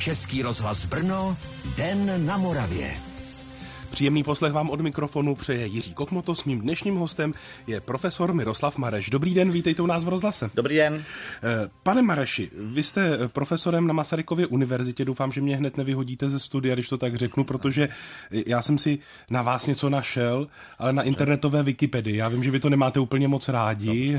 Český rozhlas Brno, Den na Moravě. Příjemný poslech vám od mikrofonu přeje Jiří Kokmotos. Mým dnešním hostem je profesor Miroslav Mareš. Dobrý den, vítejte u nás v rozhlase. Dobrý den. Pane Mareši, vy jste profesorem na Masarykově univerzitě. Doufám, že mě hned nevyhodíte ze studia, když to tak řeknu, protože já jsem si na vás něco našel, ale na internetové Wikipedii. Já vím, že vy to nemáte úplně moc rádi,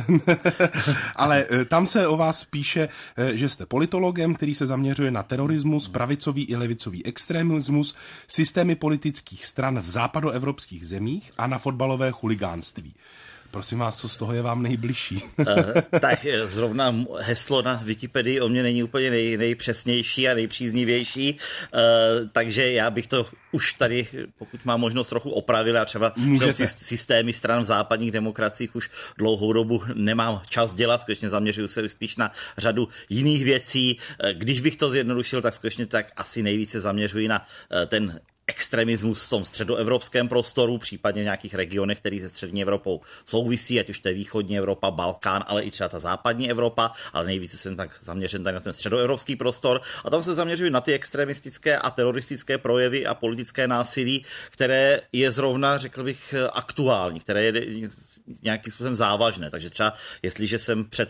ale tam se o vás píše, že jste politologem, který se zaměřuje na terorismus, pravicový i levicový extremismus, systémy politických stran v západoevropských zemích a na fotbalové chuligánství. Prosím vás, co z toho je vám nejbližší? Tak zrovna heslo na Wikipedii o mě není úplně nejpřesnější a nejpříznivější, takže já bych to už tady, pokud mám možnost, trochu opravil. Já třeba systémy stran v západních demokraciích už dlouhou dobu nemám čas dělat, skutečně zaměřuju se spíš na řadu jiných věcí. Když bych to zjednodušil, tak skutečně tak asi nejvíce zaměřuji na ten extremismus v tom středoevropském prostoru, případně v nějakých regionech, které se střední Evropou souvisí, ať už to je východní Evropa, Balkán, ale i třeba ta západní Evropa, ale nejvíce jsem tak zaměřen tady na ten středoevropský prostor a tam se zaměřuji na ty extremistické a teroristické projevy a politické násilí, které je zrovna, řekl bych, aktuální, které je nějakým způsobem závažné. Takže třeba, jestliže jsem před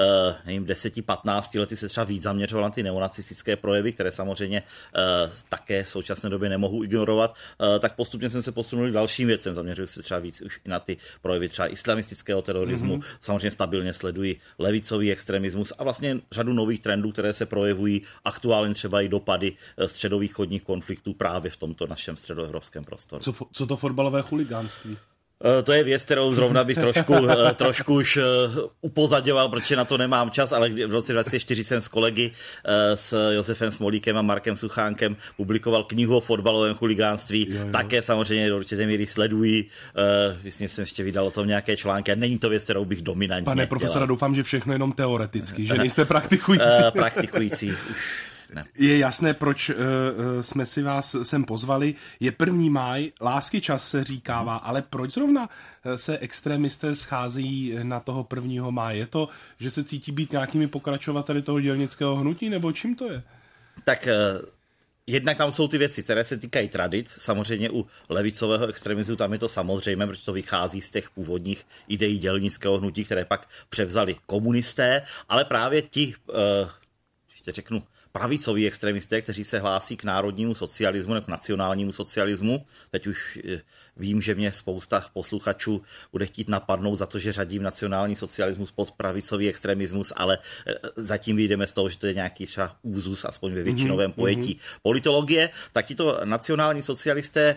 10-15 lety se třeba víc zaměřoval na ty neonacistické projevy, které samozřejmě také v současné době nemohu ignorovat, tak postupně jsem se posunul k dalším věcem. Zaměřuji se třeba víc už i na ty projevy třeba islamistického terorismu. Samozřejmě stabilně sleduji levicový extremismus a vlastně řadu nových trendů, které se projevují aktuálně, třeba i dopady středovýchodních konfliktů právě v tomto našem středoevropském prostoru. Co to fotbalové chuligánství? To je věc, kterou zrovna bych trošku už upozaďoval, protože na to nemám čas, ale v roce 2004 jsem s kolegy s Josefem Smolíkem a Markem Suchánkem publikoval knihu o fotbalovém chuligánství. Jo. Také samozřejmě do určité míry sledují. Myslím, jsem ještě vydal o tom nějaké články a není to věc, kterou bych dominantně Pane profesora, doufám, že všechno jenom teoreticky, že nejste praktikující. Praktikující. Ne. Je jasné, proč jsme si vás sem pozvali. Je 1. máj, lásky čas se říkává, ale proč zrovna se extremisté scházejí na toho 1. máje? Je to, že se cítí být nějakými pokračovateli toho dělnického hnutí, nebo čím to je? Tak jednak tam jsou ty věci, které se týkají tradic. Samozřejmě u levicového extremismu tam je to samozřejmé, protože to vychází z těch původních ideí dělnického hnutí, které pak převzali komunisté, ale právě ti, ještě řeknu, pravicoví extremisté, kteří se hlásí k národnímu socialismu nebo k nacionálnímu socialismu. Teď už vím, že mě spousta posluchačů bude chtít napadnout za to, že řadím nacionální socialismus pod pravicový extremismus, ale zatím vyjdeme z toho, že to je nějaký třeba úzus, aspoň ve většinovém pojetí politologie. Tak tito nacionální socialisté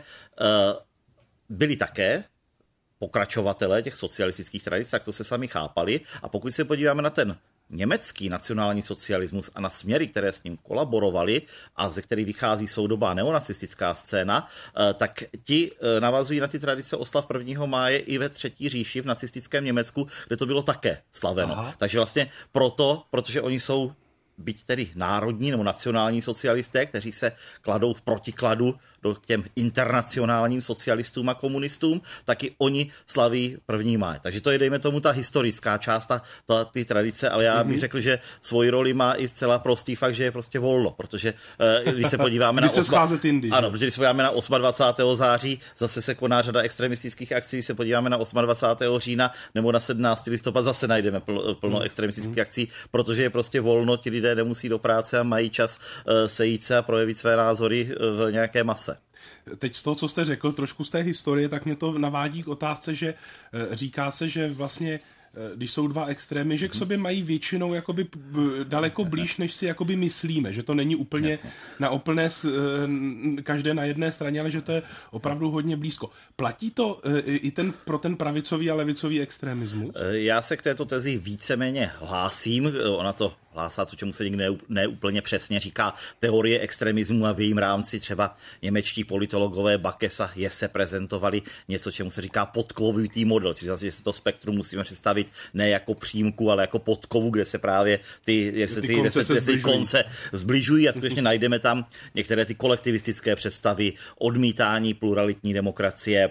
byli také pokračovatelé těch socialistických tradic, tak to se sami chápali. A pokud se podíváme na ten německý nacionální socialismus a na směry, které s ním kolaborovaly a ze kterých vychází soudobá neonacistická scéna, tak ti navazují na ty tradice oslav 1. máje i ve Třetí říši v nacistickém Německu, kde to bylo také slaveno. Aha. Takže vlastně protože oni jsou byť tedy národní nebo nacionální socialisté, kteří se kladou v protikladu k těm internacionálním socialistům a komunistům, tak i oni slaví 1. máj. Takže to je, dejme tomu, ta historická část, ty tradice, ale já bych řekl, že svoji roli má i zcela prostý fakt, že je prostě volno, protože když se podíváme na protože když se podíváme na 28. září, zase se koná řada extremistických akcí, když se podíváme na 28. října nebo na 17. listopad, zase najdeme plno extremistických akcí, protože je prostě volno, ti lidé nemusí do práce a mají čas sejít se a projevit své názory v nějaké mase. Teď z toho, co jste řekl, trošku z té historie, tak mě to navádí k otázce, že říká se, že vlastně když jsou dva extrémy, že k sobě mají většinou jakoby daleko blíž, než si jakoby myslíme, že to není úplně na úplné, každé na jedné straně, ale že to je opravdu hodně blízko. Platí to i pro ten pravicový a levicový extremismus? Já se k této tezi víceméně hlásím, ona to hlásá to, čemu se nikdy neúplně přesně říká teorie extremismu a v jejím rámci třeba němečtí politologové Bakes a Jesse prezentovali něco, čemu se říká podkovitý model, čiže zase, že se to spektrum musíme představit ne jako přímku, ale jako podkovu, kde se právě ty konce zbližují a skutečně najdeme tam některé ty kolektivistické představy, odmítání pluralitní demokracie,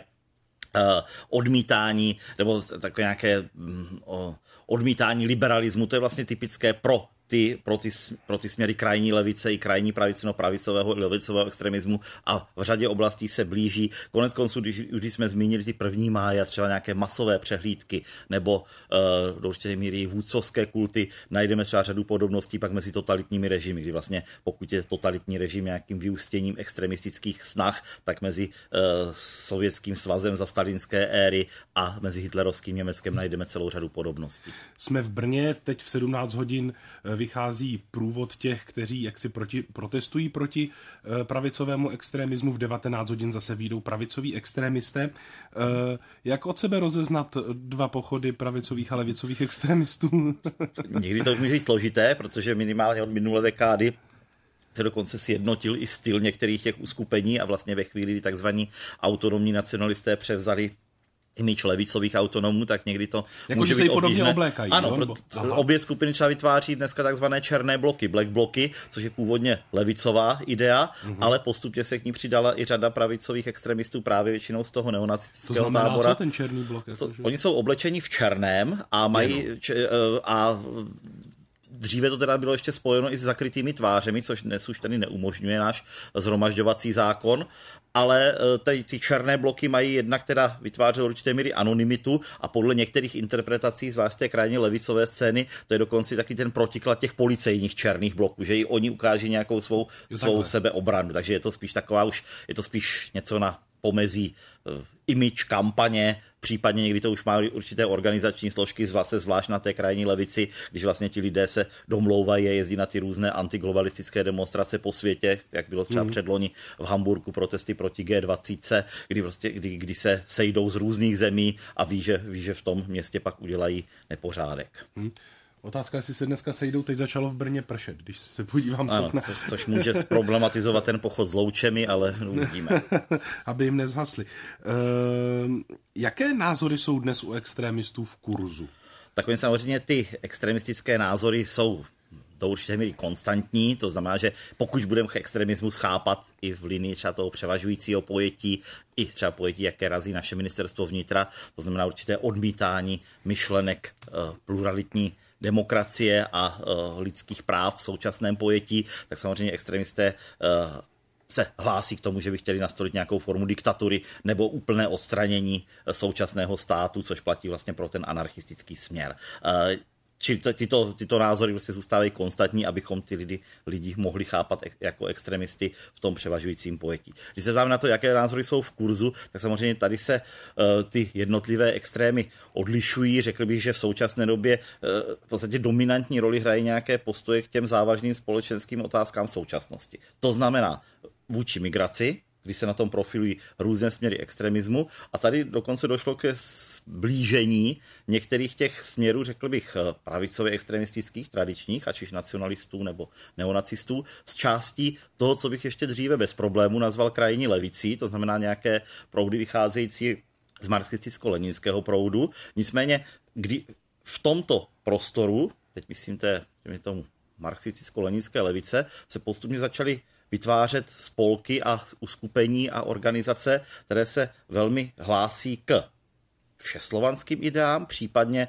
odmítání nebo takové nějaké odmítání liberalismu, to je vlastně typické pro pro ty směry krajní levice i krajní pravice, no pravicového i levicového extremismu a v řadě oblastí se blíží. Koneckonců, když jsme zmínili ty 1. máje, třeba nějaké masové přehlídky nebo do určité míry vůdcovské kulty, najdeme třeba řadu podobností pak mezi totalitními režimy, kdy vlastně pokud je totalitní režim nějakým vyústěním extremistických snah, tak mezi Sovětským svazem za stalinské éry a mezi hitlerovským Německem najdeme celou řadu podobností. Jsme v Brně, teď v 17 hodin vychází průvod těch, kteří jaksi protestují proti pravicovému extremismu, v 19 hodin zase vyjdou pravicoví extremisté. Jak od sebe rozeznat 2 pochody pravicových a levicových extremistů? Někdy to už může být složité, protože minimálně od minulé dekády se dokonce sjednotil i styl některých těch uskupení a vlastně ve chvíli, kdy takzvaní autonomní nacionalisté převzali image levicových autonomů, tak někdy to může být obtížné. Ano, obě skupiny třeba vytváří dneska takzvané černé bloky, black bloky, což je původně levicová idea, ale postupně se k ní přidala i řada pravicových extremistů právě většinou z toho neonacistického tábora. Co ten černý blok? Oni jsou oblečeni v černém a mají dříve to teda bylo ještě spojeno i s zakrytými tvářemi, což dnes už tady neumožňuje náš shromažďovací zákon, ale ty černé bloky mají jednak teda vytvářet určité míry anonymitu a podle některých interpretací, zvlášť té krajně levicové scény, to je dokonce taky ten protiklad těch policejních černých bloků, že i oni ukáží nějakou svou sebeobranu, takže je to spíš taková je to spíš něco na pomezí image, kampaně, případně někdy to už má určité organizační složky, zvlášť na té krajní levici, když vlastně ti lidé se domlouvají a jezdí na ty různé antiglobalistické demonstrace po světě, jak bylo třeba předloni v Hamburku protesty proti G20, kdy se sejdou z různých zemí a ví, že v tom městě pak udělají nepořádek. Otázka, jestli se dneska sejdou, teď začalo v Brně pršet, když se podívám z okna. Což může zproblematizovat ten pochod s loučemi, ale uvidíme. Aby jim nezhasli. Jaké názory jsou dnes u extremistů v kurzu? Tak samozřejmě ty extremistické názory jsou do určité míry konstantní, to znamená, že pokud budeme extremismus chápat i v linii třeba toho převažujícího pojetí, i třeba pojetí, jaké razí naše ministerstvo vnitra, to znamená určité odmítání myšlenek pluralitní demokracie a lidských práv v současném pojetí, tak samozřejmě extremisté se hlásí k tomu, že by chtěli nastolit nějakou formu diktatury nebo úplné odstranění současného státu, což platí vlastně pro ten anarchistický směr. Čili tyto názory prostě zůstávají konstantní, abychom ty lidi mohli chápat jako extremisty v tom převažujícím pojetí. Když se ptáme na to, jaké názory jsou v kurzu, tak samozřejmě tady se ty jednotlivé extrémy odlišují. Řekl bych, že v současné době v podstatě dominantní roli hrají nějaké postoje k těm závažným společenským otázkám současnosti. To znamená vůči migraci, kdy se na tom profilují různé směry extremismu a tady dokonce došlo ke zblížení některých těch směrů, řekl bych, pravicově extremistických, tradičních, ať už nacionalistů nebo neonacistů, z částí toho, co bych ještě dříve bez problému nazval krajní levicí, to znamená nějaké proudy vycházející z marxisticko-leninského proudu. Nicméně, kdy v tomto prostoru, teď myslím tomu marxisticko-leninské levice, se postupně začaly vytvářet spolky a uskupení a organizace, které se velmi hlásí k všeslovanským ideám, případně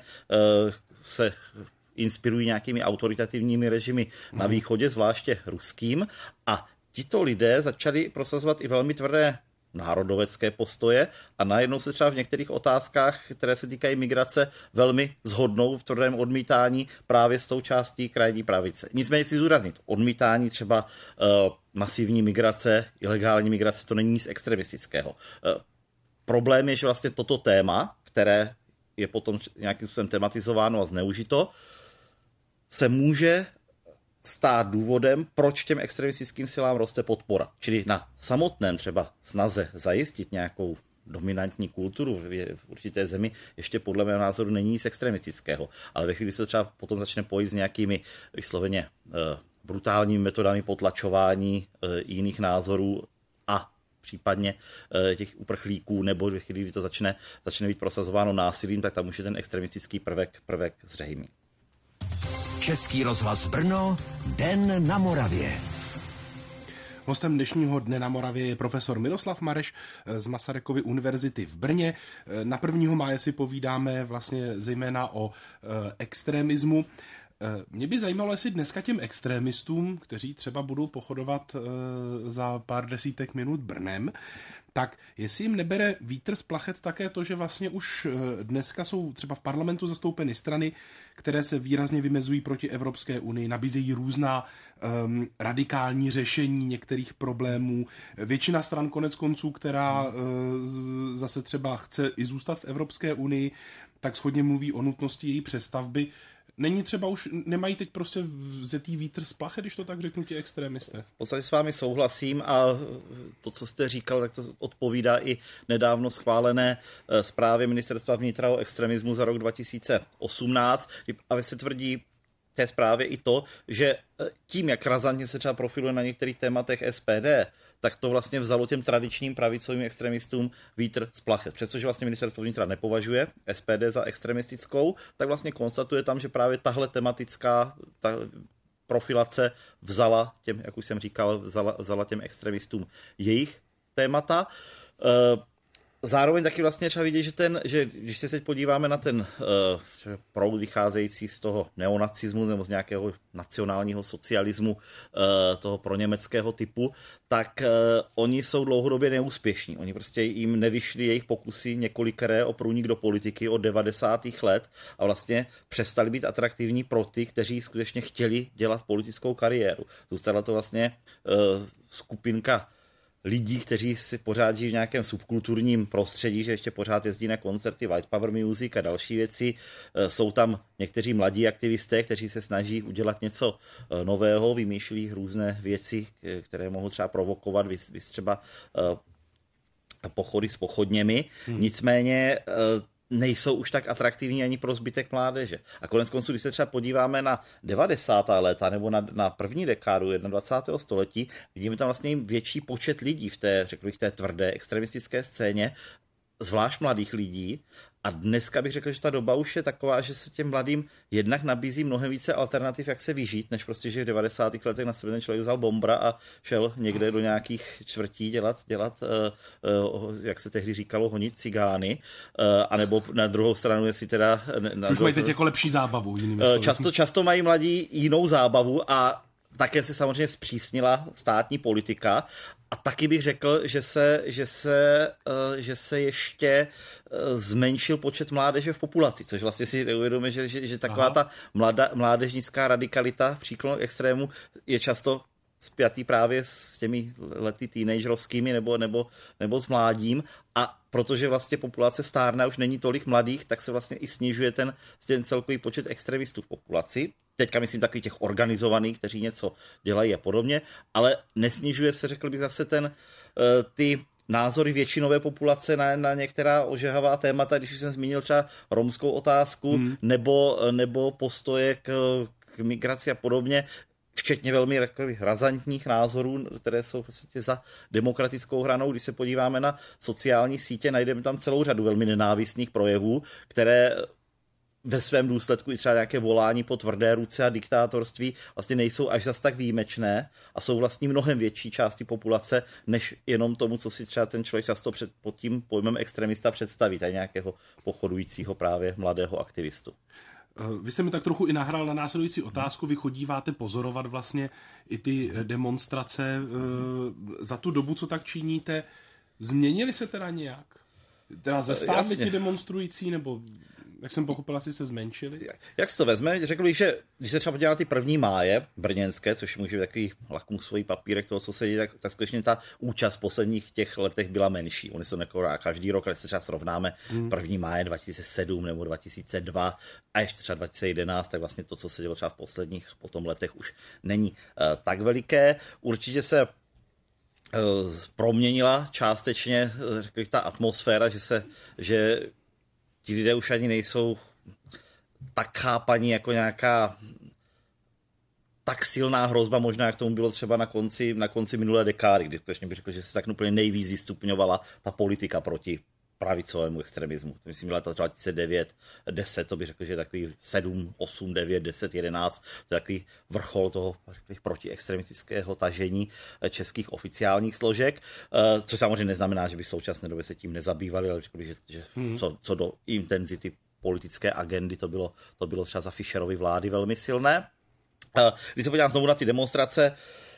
se inspirují nějakými autoritativními režimy na východě, zvláště ruským. A tito lidé začali prosazovat i velmi tvrdé národovecké postoje a najednou se třeba v některých otázkách, které se týkají migrace, velmi shodnou v tvrdém odmítání právě s tou částí krajní pravice. Nicméně si zúraznit, odmítání třeba masivní migrace, ilegální migrace, to není nic extremistického. Problém je, že vlastně toto téma, které je potom nějakým způsobem tematizováno a zneužito, se může stát důvodem, proč těm extremistickým silám roste podpora. Čili na samotném třeba snaze zajistit nějakou dominantní kulturu v určité zemi ještě podle mého názoru není nic extremistického. Ale ve chvíli se třeba potom začne pojít s nějakými vysloveně brutálními metodami potlačování jiných názorů a případně těch uprchlíků, nebo ve chvíli, kdy to začne být prosazováno násilím, tak tam už je ten extremistický prvek zřejmý. Český rozhlas Brno, Den na Moravě. Hostem dnešního Dne na Moravě je profesor Miroslav Mareš z Masarykovy univerzity v Brně. Na 1. máje si povídáme vlastně zejména o extremismu. Mě by zajímalo, jestli dneska těm extrémistům, kteří třeba budou pochodovat za pár desítek minut Brnem, tak jestli jim nebere vítr z plachet také to, že vlastně už dneska jsou třeba v parlamentu zastoupeny strany, které se výrazně vymezují proti Evropské unii, nabízejí různá radikální řešení některých problémů. Většina stran konec konců, která zase třeba chce i zůstat v Evropské unii, tak shodně mluví o nutnosti její přestavby. Není třeba už, nemají teď prostě vzetý vítr z plachet, když to tak řeknu ti extrémisté? V podstatě s vámi souhlasím a to, co jste říkal, tak to odpovídá i nedávno schválené zprávě Ministerstva vnitra o extremismu za rok 2018. A se tvrdí té zprávě i to, že tím, jak razantně se třeba profiluje na některých tématech SPD, tak to vlastně vzalo těm tradičním pravicovým extremistům vítr z plachet. Přestože vlastně Ministerstvo vnitra nepovažuje SPD za extremistickou, tak vlastně konstatuje tam, že právě tahle tematická profilace vzala těm, jak už jsem říkal, vzala těm extremistům jejich témata. Zároveň taky vlastně třeba vidět, že když se teď podíváme na ten proud vycházející z toho neonacismu nebo z nějakého nacionálního socialismu toho proněmeckého typu, tak oni jsou dlouhodobě neúspěšní. Oni prostě jim nevyšly jejich pokusy několikeré o průnik do politiky od 90. let a vlastně přestali být atraktivní pro ty, kteří skutečně chtěli dělat politickou kariéru. Zůstala to vlastně skupinka lidí, kteří si pořád žijí v nějakém subkulturním prostředí, že ještě pořád jezdí na koncerty White Power Music a další věci. Jsou tam někteří mladí aktivisté, kteří se snaží udělat něco nového, vymýšlí různé věci, které mohou třeba provokovat, třeba pochody s pochodněmi. Nicméně nejsou už tak atraktivní ani pro zbytek mládeže. A konec konců, když se třeba podíváme na 90. léta nebo na první dekádu 21. století, vidíme tam vlastně větší počet lidí v té, řekl bych, té tvrdé extremistické scéně, zvlášť mladých lidí. A dneska bych řekl, že ta doba už je taková, že se těm mladým jednak nabízí mnohem více alternativ, jak se vyžít, než prostě, že v 90. letech na sebe ten člověk vzal bombra a šel někde do nějakých čtvrtí dělat jak se tehdy říkalo, honit cigány, anebo na druhou stranu, jestli teda... Už mají teď jako lepší zábavu. Často mají mladí jinou zábavu a také se samozřejmě zpřísnila státní politika. A taky bych řekl, že se ještě zmenšil počet mládeže v populaci, což vlastně si uvědomíme, že taková ta mládežnická radikalita v příklonu k extrému je často spjatý právě s těmi lety teenagerovskými nebo s mládím. A protože vlastně populace stárne a už není tolik mladých, tak se vlastně i snižuje ten celkový počet extremistů v populaci. Teďka myslím takových těch organizovaných, kteří něco dělají a podobně, ale nesnižuje se, řekl bych, zase ty názory většinové populace na některá ožehavá témata, když jsem zmínil třeba romskou otázku nebo postoje k migraci a podobně, včetně velmi razantních názorů, které jsou vlastně za demokratickou hranou. Když se podíváme na sociální sítě, najdeme tam celou řadu velmi nenávistných projevů, které ve svém důsledku i třeba nějaké volání po tvrdé ruce a diktátorství vlastně nejsou až zas tak výjimečné a jsou vlastně mnohem větší části populace, než jenom tomu, co si třeba ten člověk často pod tím pojmem extremista představí, tady nějakého pochodujícího právě mladého aktivistu. Vy jste mi tak trochu i nahrál na následující otázku. Vy chodíváte pozorovat vlastně i ty demonstrace. Za tu dobu, co tak činíte, změnili se teda nějak? Teda zestárli ti demonstrující, nebo jak jsem pochopil, asi se zmenšili? Jak si to vezme? Řekl bych, že když se třeba podívá na ty 1. máje brněnské, což může být takový lakmusový papírek toho, co se děje, tak skutečně ta účast v posledních těch letech byla menší. Oni jsou každý rok, když se třeba srovnáme 1. máje 2007 nebo 2002 a ještě třeba 2011, tak vlastně to, co se dělo třeba v posledních potom letech, už není tak veliké. Určitě se proměnila částečně, řekl bych, ta atmosféra, že ti lidé už ani nejsou tak chápaní jako nějaká tak silná hrozba, možná jak tomu bylo třeba na konci minulé dekády, kdy skutečně bych řekl, že se tak úplně nejvíc vystupňovala ta politika proti pravicovému extremismu. Myslím, že leta 2009, 10, to bych řekl, že je takový 7, 8, 9, 10, 11, to je takový vrchol toho protiextremistického tažení českých oficiálních složek, což samozřejmě neznamená, že by v současné době se tím nezabývali, ale řekl bych, že co do intenzity politické agendy, to bylo třeba za Fischerovy vlády velmi silné. Když se podívám znovu na ty demonstrace,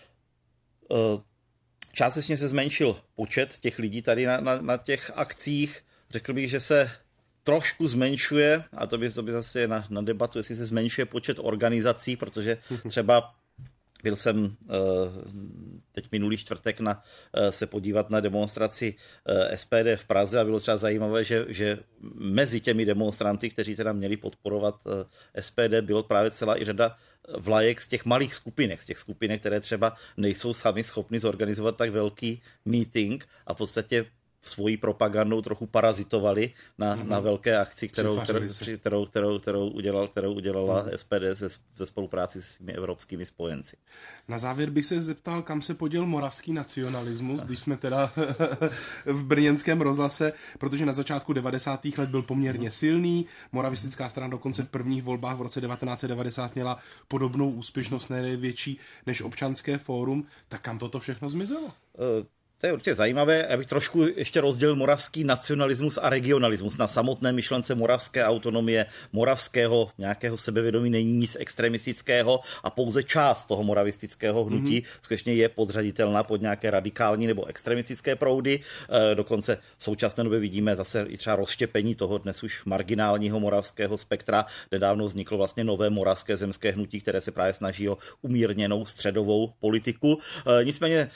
částečně se zmenšil počet těch lidí tady na těch akcích. Řekl bych, že se trošku zmenšuje, a to by zase na debatu, jestli se zmenšuje počet organizací, protože třeba byl jsem teď minulý čtvrtek se podívat na demonstraci SPD v Praze a bylo třeba zajímavé, že mezi těmi demonstranty, kteří teda měli podporovat SPD, bylo právě celá i řada vlajek z těch malých skupinek, které třeba nejsou sami schopni zorganizovat tak velký meeting a v podstatě svojí propagandou trochu parazitovali na velké akci, kterou udělala SPD ze spolupráci s svými evropskými spojenci. Na závěr bych se zeptal, kam se poděl moravský nacionalismus, když jsme teda v brněnském rozhlase, protože na začátku 90. let byl poměrně silný, moravistická strana dokonce v prvních volbách v roce 1990 měla podobnou úspěšnost, největší než Občanské fórum, tak kam toto všechno zmizelo? To je určitě zajímavé. Já bych trošku ještě rozdělil moravský nacionalismus a regionalismus. Na samotné myšlence moravské autonomie, moravského nějakého sebevědomí není nic extremistického a pouze část toho moravistického hnutí skutečně je podřaditelná pod nějaké radikální nebo extremistické proudy. Dokonce v současné době vidíme zase i třeba rozštěpení toho dnes už marginálního moravského spektra. Nedávno vzniklo vlastně nové moravské zemské hnutí, které se právě snaží o umírněnou středovou politiku. Nicméně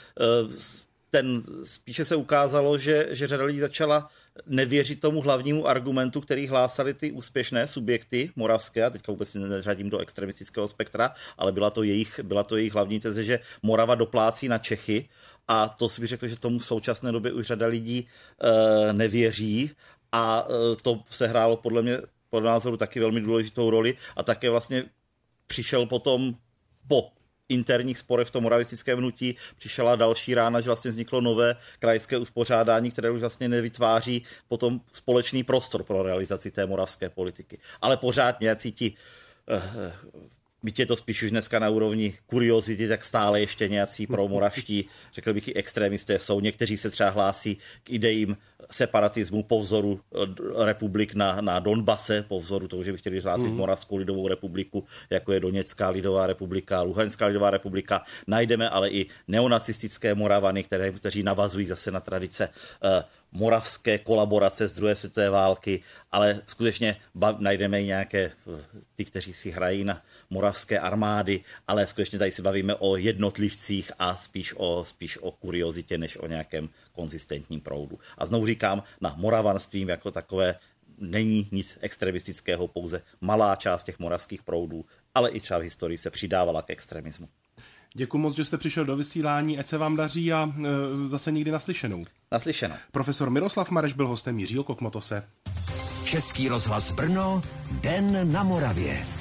spíše se ukázalo, že řada lidí začala nevěřit tomu hlavnímu argumentu, který hlásali ty úspěšné subjekty moravské, a teďka vůbec neřadím do extremistického spektra, ale byla to jejich hlavní teze, že Morava doplácí na Čechy, a to si bych řekl, že tomu v současné době už řada lidí nevěří, a to se hrálo podle mě, podle názoru, taky velmi důležitou roli, a také vlastně přišel potom po interních sporech v tom moravistickém hnutí přišla další rána, že vlastně vzniklo nové krajské uspořádání, které už vlastně nevytváří potom společný prostor pro realizaci té moravské politiky. Ale pořád nějací ti, byť je to spíš už dneska na úrovni kuriozity, tak stále ještě nějací promoravští, řekl bych i extrémisté jsou. Někteří se třeba hlásí k idejím separatismu po vzoru republik na Donbase, po vzoru toho, že by chtěli hlásit Moravskou lidovou republiku, jako je Doněcká lidová republika, Luhanská lidová republika. Najdeme ale i neonacistické Moravany, kteří navazují zase na tradice moravské kolaborace z druhé světové války, ale skutečně najdeme i nějaké ty, kteří si hrají na moravské armády, ale skutečně tady si bavíme o jednotlivcích a spíš o kuriozitě, než o nějakém konzistentním proudu. A znovu říkám, na moravanstvím jako takové není nic extremistického, pouze malá část těch moravských proudů, ale i třeba v historii se přidávala k extremismu. Děkuji moc, že jste přišel do vysílání, ať se vám daří a zase někdy naslyšenou. Naslyšenou. Profesor Miroslav Mareš byl hostem Jiřího Kokmotose. Český rozhlas Brno, Den na Moravě.